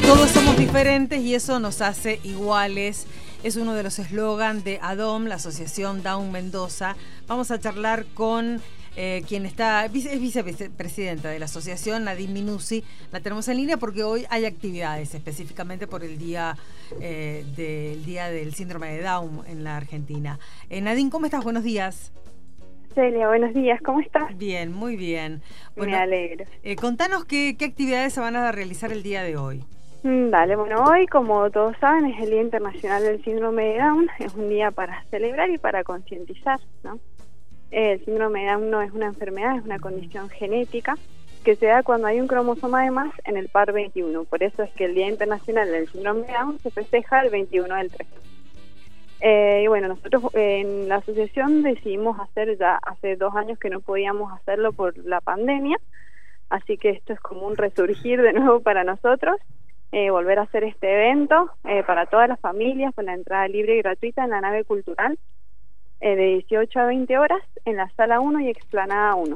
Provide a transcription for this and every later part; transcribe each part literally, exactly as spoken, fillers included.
Todos somos diferentes y eso nos hace iguales. Es uno de los eslogans de ADOM, la Asociación Down Mendoza. Vamos a charlar con eh, quien está, es vicepresidenta de la asociación, Nadine Minuzzi. La tenemos en línea porque hoy hay actividades, específicamente por el día eh, del día del síndrome de Down en la Argentina. Eh, Nadine, ¿cómo estás? Buenos días. Celia, buenos días, ¿cómo estás? Bien, muy bien. Bueno, me alegro. Eh, contanos qué, qué actividades se van a realizar el día de hoy. Dale, bueno, hoy, como todos saben, es el Día Internacional del Síndrome de Down. Es un día para celebrar y para concientizar, ¿no? El síndrome de Down no es una enfermedad, es una condición genética que se da cuando hay un cromosoma de más en el par veintiuno. Por eso es que el Día Internacional del Síndrome de Down se festeja el veintiuno del tres. Eh, y bueno, nosotros eh, en la asociación decidimos hacer, ya hace dos años que no podíamos hacerlo por la pandemia, así que esto es como un resurgir de nuevo para nosotros. Eh, volver a hacer este evento eh, para todas las familias con la entrada libre y gratuita en la nave cultural eh, de dieciocho a veinte horas en la sala uno y explanada uno.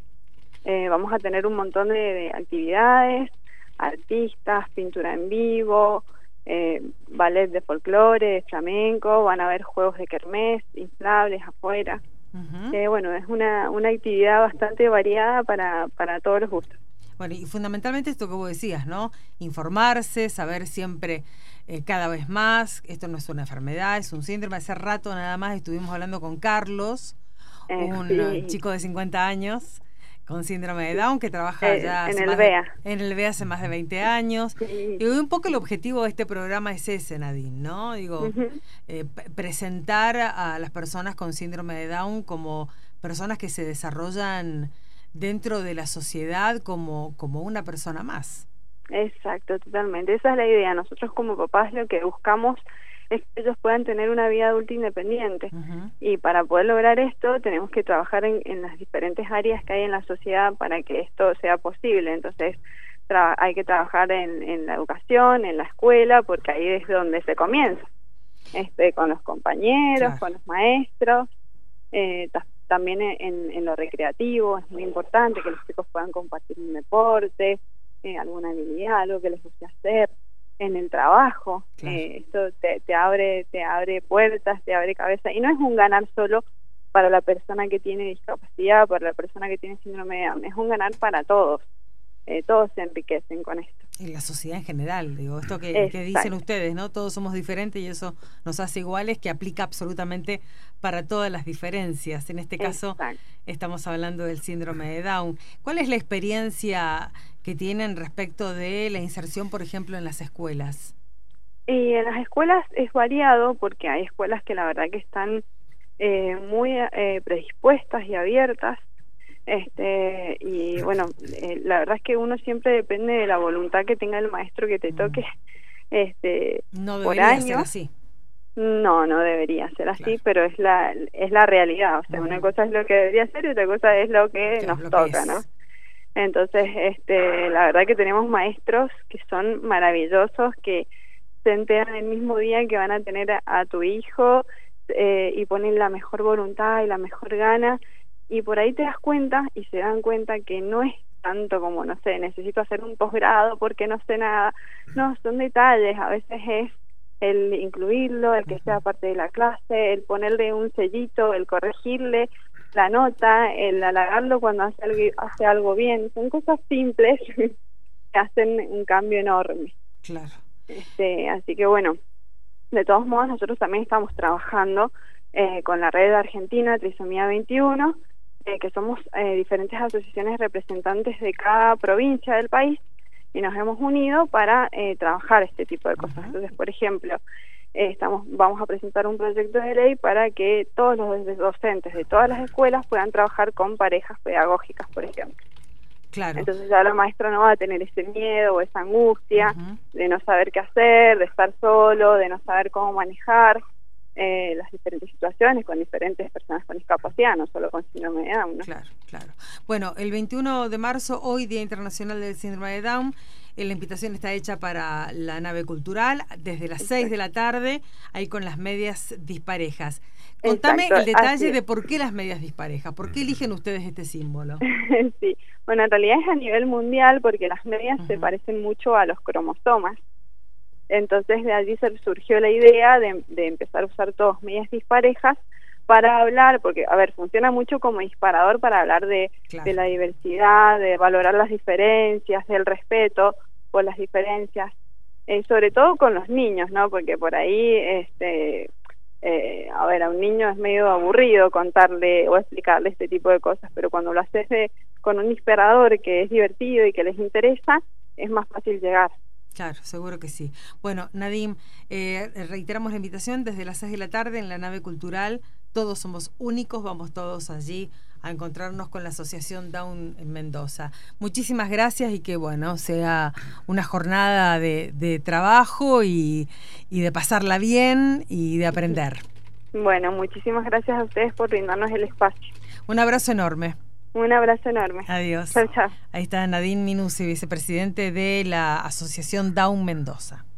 Eh, vamos a tener un montón de, de actividades, artistas, pintura en vivo, eh, ballet de folclore, de flamenco, van a haber juegos de kermés, inflables afuera. Uh-huh. eh, bueno, es una, una actividad bastante variada para, para todos los gustos. Bueno, y fundamentalmente esto que vos decías, ¿no? Informarse, saber siempre eh, cada vez más, esto no es una enfermedad, es un síndrome. Hace rato nada más estuvimos hablando con Carlos, eh, un sí. chico de cincuenta años con síndrome de Down que trabaja eh, ya en hace el más B E A. De, en el B E A hace más de veinte años. Sí. Y un poco el objetivo de este programa es ese, Nadine, ¿no? Digo, uh-huh. eh, presentar a las personas con síndrome de Down como personas que se desarrollan dentro de la sociedad como, como una persona más. Exacto, totalmente. Esa es la idea. Nosotros como papás lo que buscamos es que ellos puedan tener una vida adulta independiente. Uh-huh. Y para poder lograr esto tenemos que trabajar en, en las diferentes áreas que hay en la sociedad para que esto sea posible. Entonces tra- hay que trabajar en, en la educación, en la escuela, porque ahí es donde se comienza. Este, con los compañeros, claro. con los maestros, eh, también en, en lo recreativo. Es muy importante que los chicos puedan compartir un deporte, eh, alguna habilidad, algo que les guste hacer. En el trabajo, claro. eh, esto te, te abre te abre puertas, te abre cabeza, y no es un ganar solo para la persona que tiene discapacidad, para la persona que tiene síndrome de Down, es un ganar para todos. Eh, todos se enriquecen con esto. En la sociedad en general, digo, esto que, que dicen ustedes, ¿no? Todos somos diferentes y eso nos hace iguales, que aplica absolutamente para todas las diferencias. En este caso, Exacto. estamos hablando del síndrome de Down. ¿Cuál es la experiencia que tienen respecto de la inserción, por ejemplo, en las escuelas? Y en las escuelas es variado, porque hay escuelas que la verdad que están eh, muy eh, predispuestas y abiertas. Este y bueno, eh, la verdad es que uno siempre depende de la voluntad que tenga el maestro que te toque. este no por debería año. ser así. No, no debería ser así, claro. pero es la es la realidad. O sea, uh-huh. una cosa es lo que debería ser y otra cosa es lo que claro, nos lo toca, que ¿no? Entonces, este la verdad que tenemos maestros que son maravillosos, que se enteran el mismo día que van a tener a, a tu hijo eh, y ponen la mejor voluntad y la mejor gana. Y por ahí te das cuenta y se dan cuenta que no es tanto como, no sé, necesito hacer un posgrado porque no sé nada. No, son detalles. A veces es el incluirlo, el que sea parte de la clase, el ponerle un sellito, el corregirle la nota, el halagarlo cuando hace algo, hace algo bien. Son cosas simples que hacen un cambio enorme. Claro. Este, así que bueno, de todos modos nosotros también estamos trabajando eh, con la red argentina Trisomía veintiuno, Eh, que somos eh, diferentes asociaciones representantes de cada provincia del país y nos hemos unido para eh, trabajar este tipo de cosas. Uh-huh. Entonces, por ejemplo, eh, estamos vamos a presentar un proyecto de ley para que todos los docentes de todas las escuelas puedan trabajar con parejas pedagógicas, por ejemplo. Claro. Entonces ya la maestra no va a tener ese miedo o esa angustia uh-huh. de no saber qué hacer, de estar solo, de no saber cómo manejar Eh, las diferentes situaciones con diferentes personas con discapacidad, no solo con síndrome de Down, ¿no? Claro, claro. Bueno, el veintiuno de marzo, hoy Día Internacional del Síndrome de Down, eh, la invitación está hecha para la nave cultural desde las seis de la tarde, ahí con las medias disparejas. Contame Exacto, el detalle de por qué las medias disparejas, por qué eligen ustedes este símbolo. Sí, bueno, en realidad es a nivel mundial porque las medias uh-huh. se parecen mucho a los cromosomas. Entonces de allí surgió la idea de, de empezar a usar todos medidas disparejas para hablar, porque, a ver, funciona mucho como disparador para hablar de, claro. de la diversidad, de valorar las diferencias, del respeto por las diferencias, eh, sobre todo con los niños, ¿no? Porque por ahí, este, eh, a ver, a un niño es medio aburrido contarle o explicarle este tipo de cosas, pero cuando lo haces de, con un disparador que es divertido y que les interesa, es más fácil llegar. Claro, seguro que sí. Bueno, Nadim, eh, reiteramos la invitación desde las seis de la tarde en la nave cultural. Todos somos únicos, vamos todos allí a encontrarnos con la Asociación Down en Mendoza. Muchísimas gracias y que, bueno, sea una jornada de, de trabajo y, y de pasarla bien y de aprender. Bueno, muchísimas gracias a ustedes por brindarnos el espacio. Un abrazo enorme. Un abrazo enorme. Adiós. Chao, chao. Ahí está Nadim Minucci, vicepresidente de la Asociación Down Mendoza.